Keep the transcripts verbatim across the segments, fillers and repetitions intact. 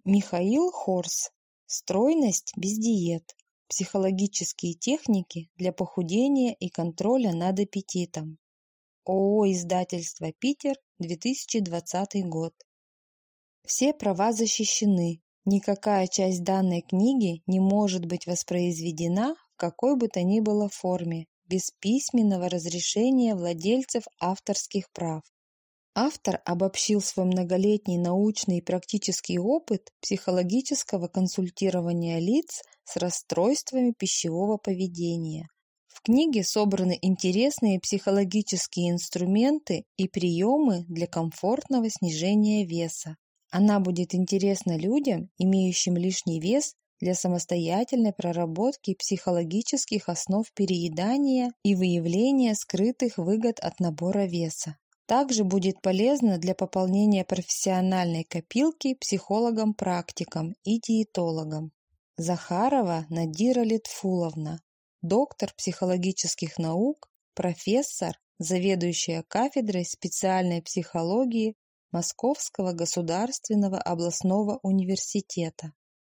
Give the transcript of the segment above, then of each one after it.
Михаил Хорс. Стройность без диет. Психологические техники для похудения и контроля над аппетитом. ООО «Издательство Питер», две тысячи двадцатый год. Все права защищены. Никакая часть данной книги не может быть воспроизведена в какой бы то ни было форме без письменного разрешения владельцев авторских прав. Автор обобщил свой многолетний научный и практический опыт психологического консультирования лиц с расстройствами пищевого поведения. В книге собраны интересные психологические инструменты и приемы для комфортного снижения веса. Она будет интересна людям, имеющим лишний вес, для самостоятельной проработки психологических основ переедания и выявления скрытых выгод от набора веса. Также будет полезно для пополнения профессиональной копилки психологам-практикам и диетологам. Захарова Надира Литфуловна, доктор психологических наук, профессор, заведующая кафедрой специальной психологии Московского государственного областного университета.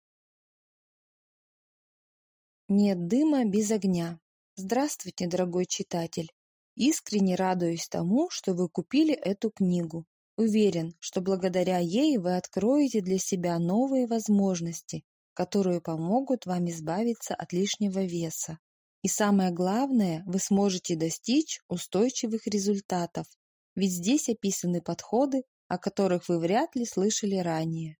Нет дыма без огня. Здравствуйте, дорогой читатель! Искренне радуюсь тому, что вы купили эту книгу. Уверен, что благодаря ей вы откроете для себя новые возможности, которые помогут вам избавиться от лишнего веса. И самое главное, вы сможете достичь устойчивых результатов, ведь здесь описаны подходы, о которых вы вряд ли слышали ранее.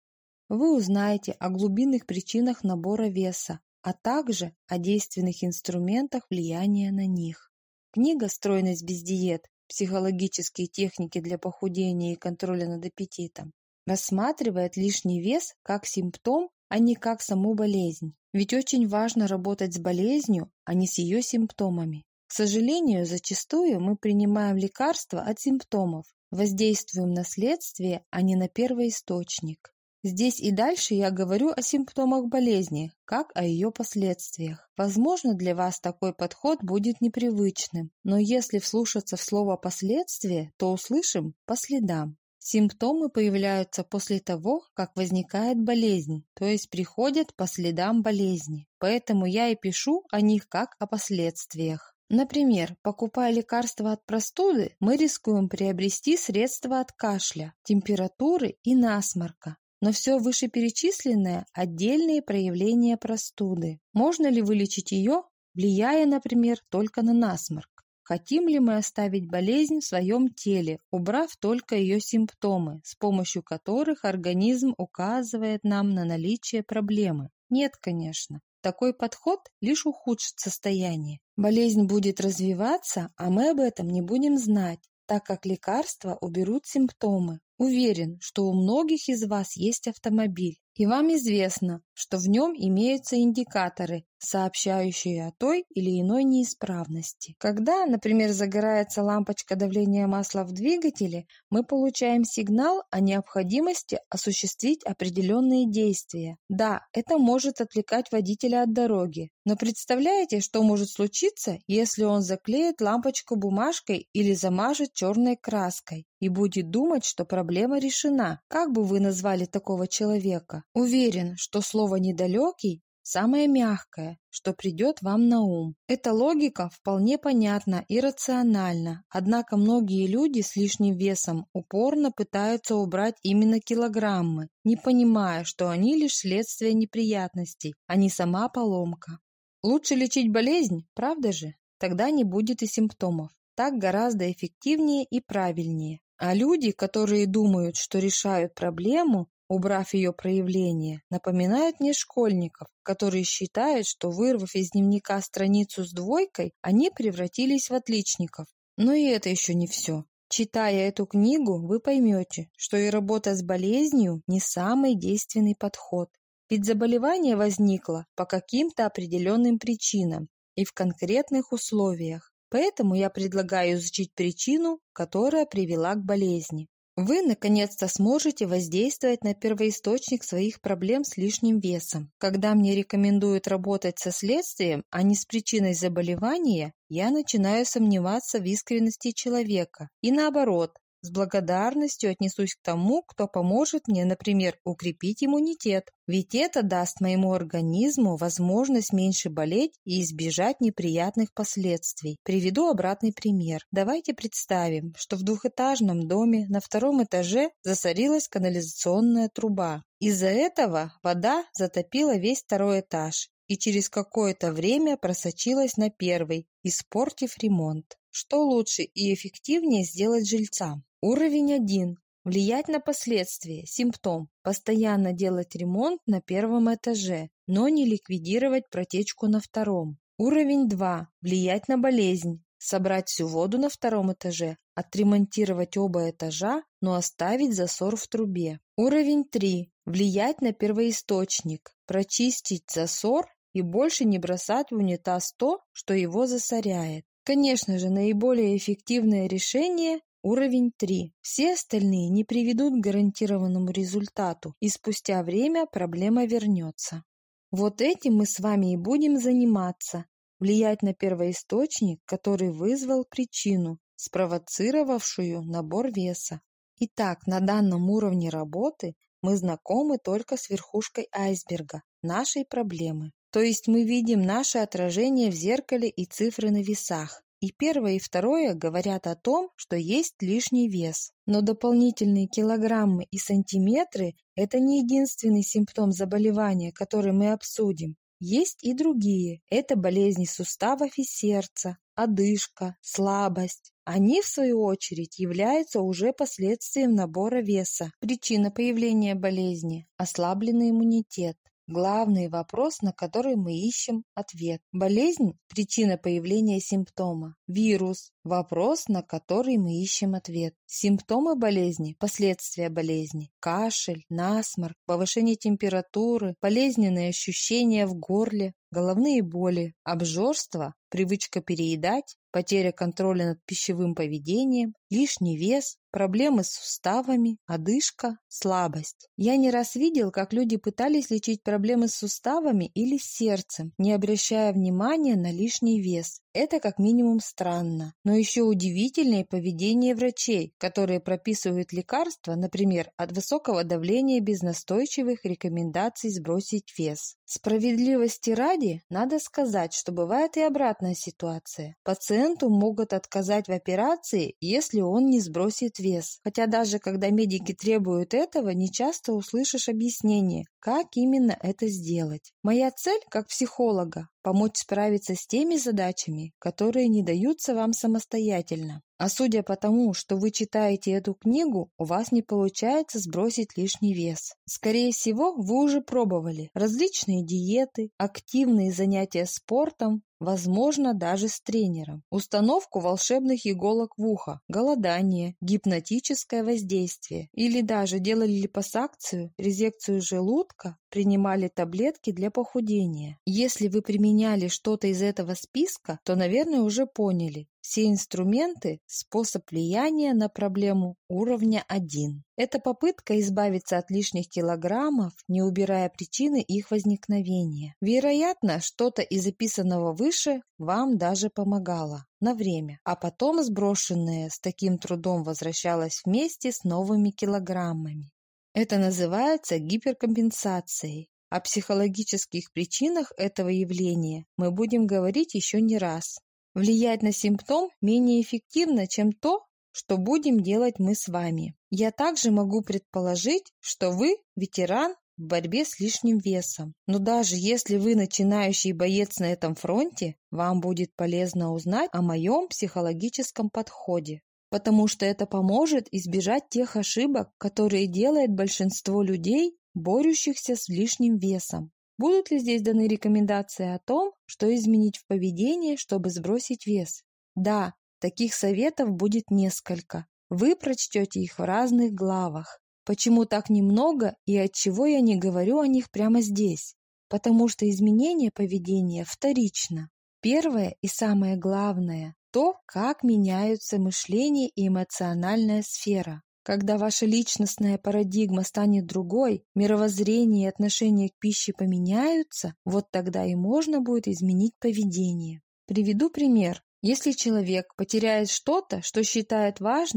Вы узнаете о глубинных причинах набора веса, а также о действенных инструментах влияния на них. Книга «Стройность без диет. Психологические техники для похудения и контроля над аппетитом» рассматривает лишний вес как симптом, а не как саму болезнь. Ведь очень важно работать с болезнью, а не с ее симптомами. К сожалению, зачастую мы принимаем лекарства от симптомов, воздействуем на следствие, а не на первоисточник. Здесь и дальше я говорю о симптомах болезни, как о ее последствиях. Возможно, для вас такой подход будет непривычным, но если вслушаться в слово «последствия», то услышим «по следам». Симптомы появляются после того, как возникает болезнь, то есть приходят по следам болезни. Поэтому я и пишу о них как о последствиях. Например, покупая лекарства от простуды, мы рискуем приобрести средства от кашля, температуры и насморка. Но все вышеперечисленное – отдельные проявления простуды. Можно ли вылечить ее, влияя, например, только на насморк? Хотим ли мы оставить болезнь в своем теле, убрав только ее симптомы, с помощью которых организм указывает нам на наличие проблемы? Нет, конечно. Такой подход лишь ухудшит состояние. Болезнь будет развиваться, а мы об этом не будем знать, так как лекарства уберут симптомы. Уверен, что у многих из вас есть автомобиль, и вам известно, что в нем имеются индикаторы, сообщающие о той или иной неисправности. Когда, например, загорается лампочка давления масла в двигателе, мы получаем сигнал о необходимости осуществить определенные действия. Да, это может отвлекать водителя от дороги, но представляете, что может случиться, если он заклеит лампочку бумажкой или замажет черной краской и будет думать, что проблема решена? Как бы вы назвали такого человека? Уверен, что слово «недалекий» самое мягкое, что придет вам на ум. Эта логика вполне понятна и рациональна, однако многие люди с лишним весом упорно пытаются убрать именно килограммы, не понимая, что они лишь следствие неприятностей, а не сама поломка. Лучше лечить болезнь, правда же? Тогда не будет и симптомов. Так гораздо эффективнее и правильнее. А люди, которые думают, что решают проблему, убрав ее проявление, напоминают мне школьников, которые считают, что, вырвав из дневника страницу с двойкой, они превратились в отличников. Но и это еще не все. Читая эту книгу, вы поймете, что и работа с болезнью не самый действенный подход. Ведь заболевание возникло по каким-то определенным причинам и в конкретных условиях. Поэтому я предлагаю изучить причину, которая привела к болезни. Вы, наконец-то, сможете воздействовать на первоисточник своих проблем с лишним весом. Когда мне рекомендуют работать со следствием, а не с причиной заболевания, я начинаю сомневаться в искренности человека. И наоборот, С благодарностью отнесусь к тому, кто поможет мне, например, укрепить иммунитет. Ведь это даст моему организму возможность меньше болеть и избежать неприятных последствий. Приведу обратный пример. Давайте представим, что в двухэтажном доме на втором этаже засорилась канализационная труба. Из-за этого вода затопила весь второй этаж и через какое-то время просочилась на первый, испортив ремонт. Что лучше и эффективнее сделать жильцам? Уровень один. Влиять на последствия, симптом. Постоянно делать ремонт на первом этаже, но не ликвидировать протечку на втором. Уровень два. Влиять на болезнь. Собрать всю воду на втором этаже, отремонтировать оба этажа, но оставить засор в трубе. Уровень три. Влиять на первоисточник. Прочистить засор и больше не бросать в унитаз то, что его засоряет. Конечно же, наиболее эффективное решение – уровень три. Все остальные не приведут к гарантированному результату, и спустя время проблема вернется. Вот этим мы с вами и будем заниматься. Влиять на первоисточник, который вызвал причину, спровоцировавшую набор веса. Итак, на данном уровне работы мы знакомы только с верхушкой айсберга, нашей проблемы. То есть мы видим наше отражение в зеркале и цифры на весах. И первое, и второе говорят о том, что есть лишний вес. Но дополнительные килограммы и сантиметры – это не единственный симптом заболевания, который мы обсудим. Есть и другие. Это болезни суставов и сердца, одышка, слабость. Они, в свою очередь, являются уже последствием набора веса. Причина появления болезни – ослабленный иммунитет. Главный вопрос, на который мы ищем ответ. Болезнь – причина появления симптома. Вирус – вопрос, на который мы ищем ответ. Симптомы болезни – последствия болезни. Кашель, насморк, повышение температуры, болезненные ощущения в горле, головные боли, обжорство, привычка переедать, потеря контроля над пищевым поведением, лишний вес, проблемы с суставами, одышка, слабость. Я не раз видел, как люди пытались лечить проблемы с суставами или с сердцем, не обращая внимания на лишний вес. Это как минимум странно. Но еще удивительнее поведение врачей, которые прописывают лекарства, например, от высокого давления без настойчивых рекомендаций сбросить вес. Справедливости ради, надо сказать, что бывает и обратная ситуация. Пациенту могут отказать в операции, если он не сбросит вес. Хотя даже когда медики требуют этого, не часто услышишь объяснение, как именно это сделать. Моя цель, как психолога, помочь справиться с теми задачами, которые не даются вам самостоятельно. А судя по тому, что вы читаете эту книгу, у вас не получается сбросить лишний вес. Скорее всего, вы уже пробовали различные диеты, активные занятия спортом, возможно, даже с тренером, установку волшебных иголок в ухо, голодание, гипнотическое воздействие или даже делали липосакцию, резекцию желудка, принимали таблетки для похудения. Если вы применяли что-то из этого списка, то, наверное, уже поняли. Все инструменты – способ влияния на проблему уровня один. Это попытка избавиться от лишних килограммов, не убирая причины их возникновения. Вероятно, что-то из записанного выше вам даже помогало на время, а потом сброшенное с таким трудом возвращалось вместе с новыми килограммами. Это называется гиперкомпенсацией. О психологических причинах этого явления мы будем говорить еще не раз. Влиять на симптом менее эффективно, чем то, что будем делать мы с вами. Я также могу предположить, что вы ветеран в борьбе с лишним весом. Но даже если вы начинающий боец на этом фронте, вам будет полезно узнать о моем психологическом подходе, потому что это поможет избежать тех ошибок, которые делает большинство людей, борющихся с лишним весом. Будут ли здесь даны рекомендации о том, что изменить в поведении, чтобы сбросить вес? Да, таких советов будет несколько. Вы прочтете их в разных главах. Почему так немного и отчего я не говорю о них прямо здесь? Потому что изменение поведения вторично. Первое и самое главное – то, как меняются мышление и эмоциональная сфера. Когда ваша личностная парадигма станет другой, мировоззрение и отношение к пище поменяются, вот тогда и можно будет изменить поведение. Приведу пример. Если человек потеряет что-то, что считает важным,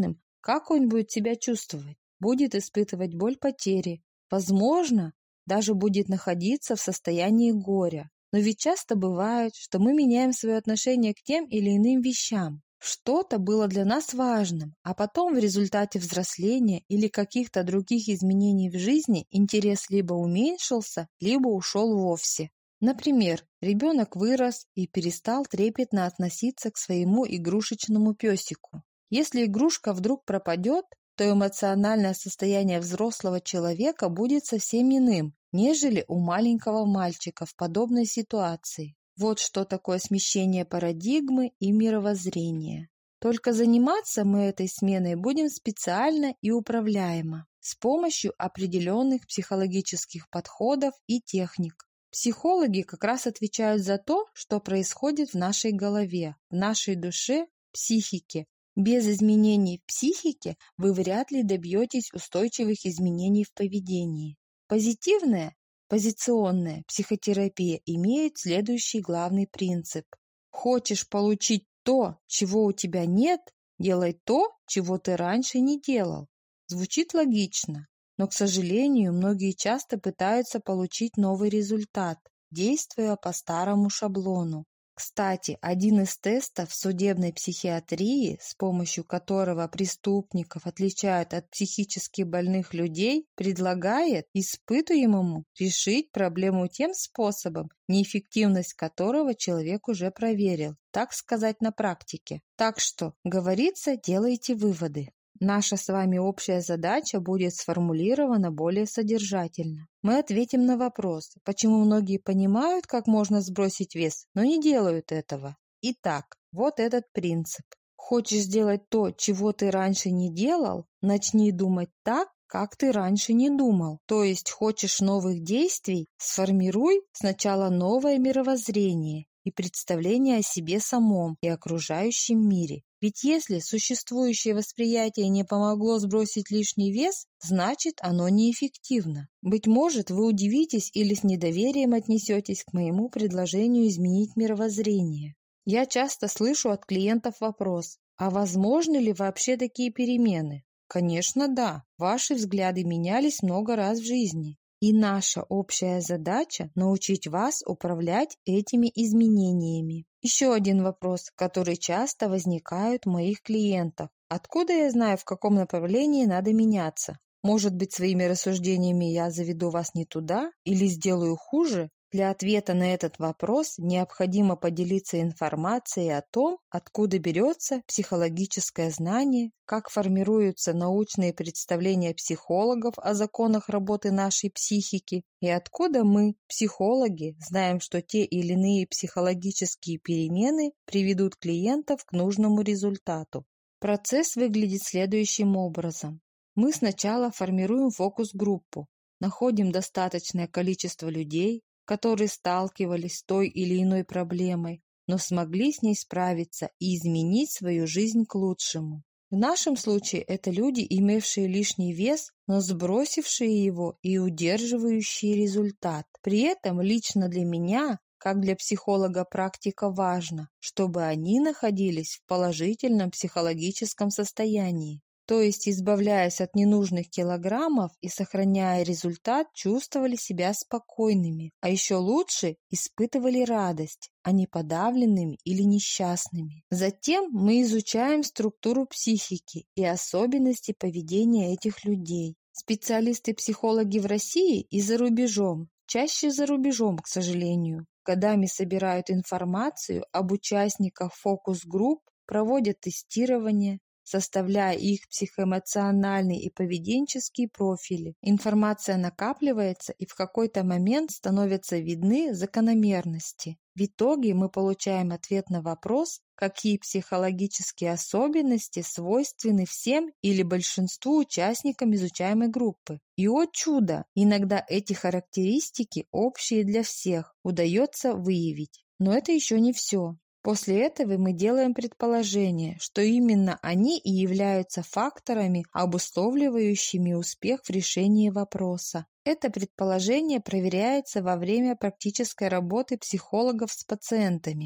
Как он будет себя чувствовать? Будет испытывать боль потери. Возможно, даже будет находиться в состоянии горя. Но ведь часто бывает, что мы меняем свое отношение к тем или иным вещам. Что-то было для нас важным, а потом в результате взросления или каких-то других изменений в жизни интерес либо уменьшился, либо ушел вовсе. Например, ребенок вырос и перестал трепетно относиться к своему игрушечному песику. Если игрушка вдруг пропадет, то эмоциональное состояние взрослого человека будет совсем иным, нежели у маленького мальчика в подобной ситуации. Вот что такое смещение парадигмы и мировоззрения. Только заниматься мы этой сменой будем специально и управляемо, с помощью определенных психологических подходов и техник. Психологи как раз отвечают за то, что происходит в нашей голове, в нашей душе, психике. Без изменений в психике вы вряд ли добьетесь устойчивых изменений в поведении. Позитивная, позиционная психотерапия имеет следующий главный принцип. Хочешь получить то, чего у тебя нет, делай то, чего ты раньше не делал. Звучит логично, но, к сожалению, многие часто пытаются получить новый результат, действуя по старому шаблону. Кстати, один из тестов судебной психиатрии, с помощью которого преступников отличают от психически больных людей, предлагает испытуемому решить проблему тем способом, неэффективность которого человек уже проверил, так сказать, на практике. Так что, говорится, делайте выводы. Наша с вами общая задача будет сформулирована более содержательно. Мы ответим на вопрос, почему многие понимают, как можно сбросить вес, но не делают этого. Итак, вот этот принцип. Хочешь сделать то, чего ты раньше не делал, начни думать так, как ты раньше не думал. То есть хочешь новых действий, сформируй сначала новое мировоззрение и представление о себе самом и окружающем мире. Ведь если существующее восприятие не помогло сбросить лишний вес, значит оно неэффективно. Быть может, вы удивитесь или с недоверием отнесетесь к моему предложению изменить мировоззрение. Я часто слышу от клиентов вопрос, а возможны ли вообще такие перемены? Конечно, да, ваши взгляды менялись много раз в жизни. И наша общая задача – научить вас управлять этими изменениями. Еще один вопрос, который часто возникает у моих клиентов. Откуда я знаю, в каком направлении надо меняться? Может быть, своими рассуждениями я заведу вас не туда или сделаю хуже? Для ответа на этот вопрос необходимо поделиться информацией о том, откуда берется психологическое знание, как формируются научные представления психологов о законах работы нашей психики и откуда мы, психологи, знаем, что те или иные психологические перемены приведут клиентов к нужному результату. Процесс выглядит следующим образом. Мы сначала формируем фокус-группу, находим достаточное количество людей, которые сталкивались с той или иной проблемой, но смогли с ней справиться и изменить свою жизнь к лучшему. В нашем случае это люди, имевшие лишний вес, но сбросившие его и удерживающие результат. При этом лично для меня, как для психолога-практика, важно, чтобы они находились в положительном психологическом состоянии. То есть, избавляясь от ненужных килограммов и сохраняя результат, чувствовали себя спокойными, а еще лучше испытывали радость, а не подавленными или несчастными. Затем мы изучаем структуру психики и особенности поведения этих людей. Специалисты-психологи в России и за рубежом, чаще за рубежом, к сожалению, годами собирают информацию об участниках фокус-групп, проводят тестирование, составляя их психоэмоциональные и поведенческие профили. Информация накапливается, и в какой-то момент становятся видны закономерности. В итоге мы получаем ответ на вопрос, какие психологические особенности свойственны всем или большинству участникам изучаемой группы. И, о чудо, иногда эти характеристики, общие для всех, удается выявить. Но это еще не все. После этого мы делаем предположение, что именно они и являются факторами, обусловливающими успех в решении вопроса. Это предположение проверяется во время практической работы психологов с пациентами.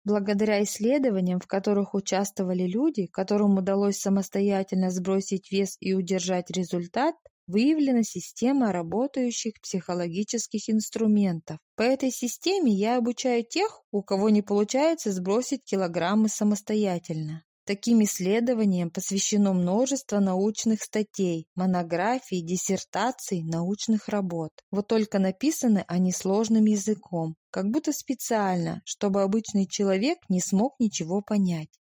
Благодаря исследованиям, в которых участвовали люди, которым удалось самостоятельно сбросить вес и удержать результат, выявлена система работающих психологических инструментов. По этой системе я обучаю тех, у кого не получается сбросить килограммы самостоятельно. Таким исследованиям посвящено множество научных статей, монографий, диссертаций, научных работ. Вот только написаны они сложным языком, как будто специально, чтобы обычный человек не смог ничего понять.